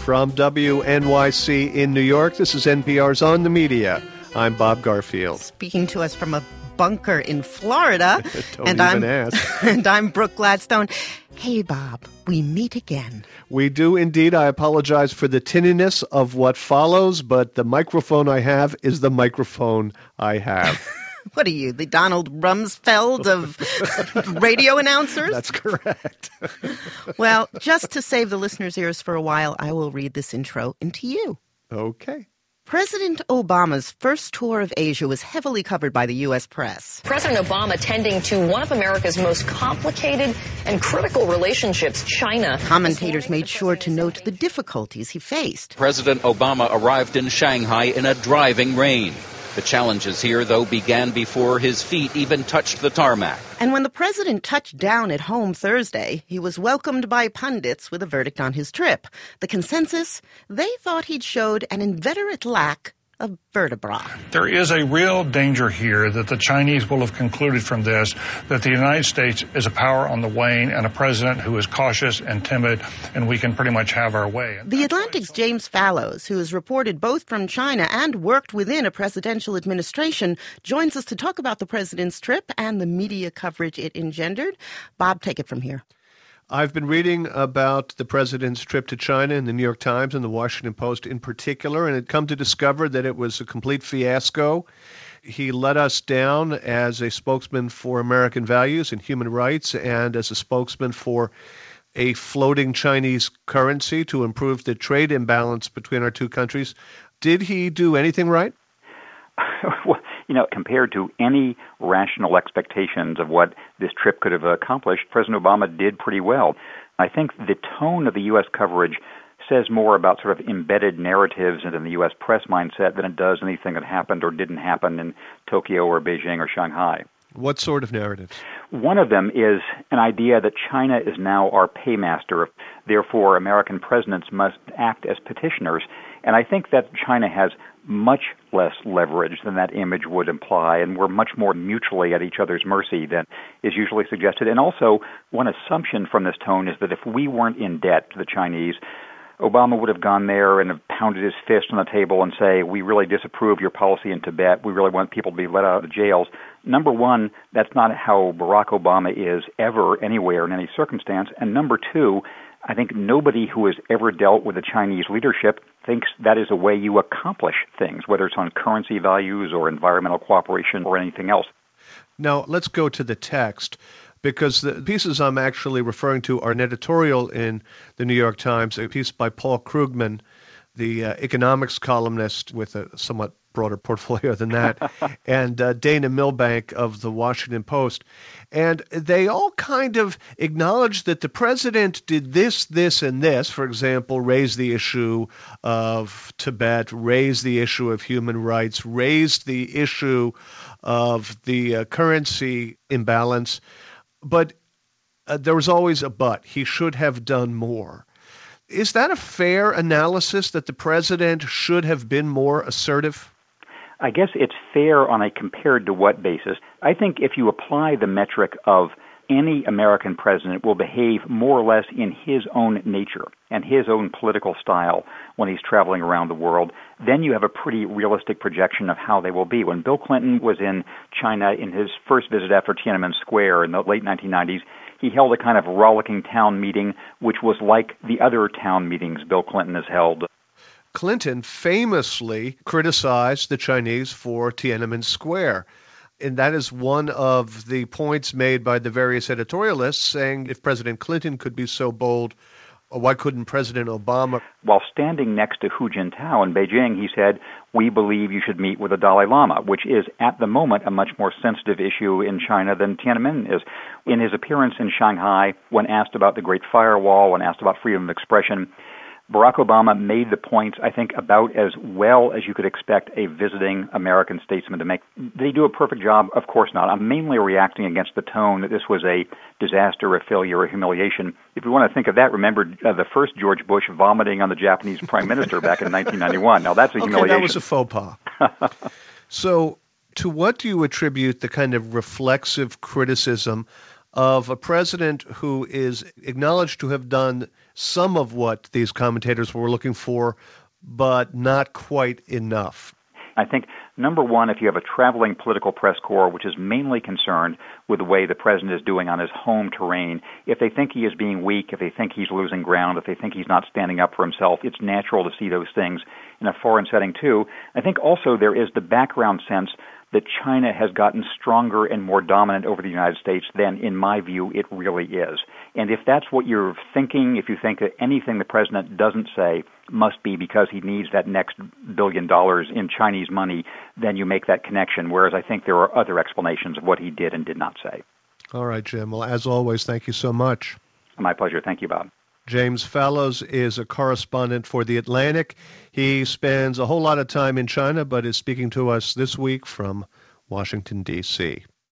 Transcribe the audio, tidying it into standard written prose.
From WNYC in New York, this is NPR's On the Media. I'm Bob Garfield. Speaking to us from a bunker in Florida. Don't ask. And I'm Brooke Gladstone. Hey, Bob, we meet again. We do indeed. I apologize for the tinniness of what follows, but the microphone I have is the microphone I have. What are you, the Donald Rumsfeld of radio announcers? That's correct. Well, just to save the listeners' ears for a while, I will read this intro into you. Okay. President Obama's first tour of Asia was heavily covered by the U.S. press. President Obama tending to one of America's most complicated and critical relationships, China. Commentators made sure to note the difficulties he faced. President Obama arrived in Shanghai in a driving rain. The challenges here, though, began before his feet even touched the tarmac. And when the president touched down at home Thursday, he was welcomed by pundits with a verdict on his trip. The consensus? They thought he'd showed an inveterate lack of vertebra. There is a real danger here that the Chinese will have concluded from this that the United States is a power on the wane and a president who is cautious and timid, and we can pretty much have our way. The Atlantic's James Fallows, who has reported both from China and worked within a presidential administration, joins us to talk about the president's trip and the media coverage it engendered. Bob, take it from here. I've been reading about the president's trip to China in the New York Times and the Washington Post in particular, and had come to discover that it was a complete fiasco. He let us down as a spokesman for American values and human rights and as a spokesman for a floating Chinese currency to improve the trade imbalance between our two countries. Did he do anything right? Well, compared to any rational expectations of what this trip could have accomplished, President Obama did pretty well. I think the tone of the U.S. coverage says more about sort of embedded narratives in the U.S. press mindset than it does anything that happened or didn't happen in Tokyo or Beijing or Shanghai. What sort of narratives? One of them is an idea that China is now our paymaster. Therefore, American presidents must act as petitioners. And I think that China has much less leverage than that image would imply, and we're much more mutually at each other's mercy than is usually suggested. And also, one assumption from this tone is that if we weren't in debt to the Chinese, Obama would have gone there and have pounded his fist on the table and say, we really disapprove your policy in Tibet. We really want people to be let out of the jails. Number one, that's not how Barack Obama is ever, anywhere, in any circumstance. And number two, I think nobody who has ever dealt with the Chinese leadership thinks that is a way you accomplish things, whether it's on currency values or environmental cooperation or anything else. Now, let's go to the text, because the pieces I'm actually referring to are an editorial in the New York Times, a piece by Paul Krugman, the economics columnist with a somewhat broader portfolio than that, and Dana Milbank of the Washington Post. And they all kind of acknowledge that the president did this, and this. For example, raise the issue of Tibet, raise the issue of human rights, raised the issue of the currency imbalance. But there was always a but. He should have done more. Is that a fair analysis that the president should have been more assertive? I guess it's fair on a compared to what basis. I think if you apply the metric of any American president will behave more or less in his own nature and his own political style when he's traveling around the world, then you have a pretty realistic projection of how they will be. When Bill Clinton was in China in his first visit after Tiananmen Square in the late 1990s, he held a kind of rollicking town meeting, which was like the other town meetings Bill Clinton has held. Clinton famously criticized the Chinese for Tiananmen Square. And that is one of the points made by the various editorialists, saying if President Clinton could be so bold, why couldn't President Obama? While standing next to Hu Jintao in Beijing, he said, we believe you should meet with the Dalai Lama, which is at the moment a much more sensitive issue in China than Tiananmen is. In his appearance in Shanghai, when asked about the Great Firewall, when asked about freedom of expression, Barack Obama made the points, I think, about as well as you could expect a visiting American statesman to make. Did he do a perfect job? Of course not. I'm mainly reacting against the tone that this was a disaster, a failure, a humiliation. If you want to think of that, remember the first George Bush vomiting on the Japanese prime minister back in 1991. Now, that's a humiliation. That was a faux pas. So to what do you attribute the kind of reflexive criticism of a president who is acknowledged to have done some of what these commentators were looking for, but not quite enough? I think, number one, if you have a traveling political press corps which is mainly concerned with the way the president is doing on his home terrain, if they think he is being weak, if they think he's losing ground, if they think he's not standing up for himself, it's natural to see those things in a foreign setting too. I think also there is the background sense that China has gotten stronger and more dominant over the United States than, in my view, it really is. And if that's what you're thinking, if you think that anything the president doesn't say must be because he needs that next $1 billion in Chinese money, then you make that connection, whereas I think there are other explanations of what he did and did not say. All right, Jim. Well, as always, thank you so much. My pleasure. Thank you, Bob. James Fallows is a correspondent for The Atlantic. He spends a whole lot of time in China, but is speaking to us this week from Washington, D.C.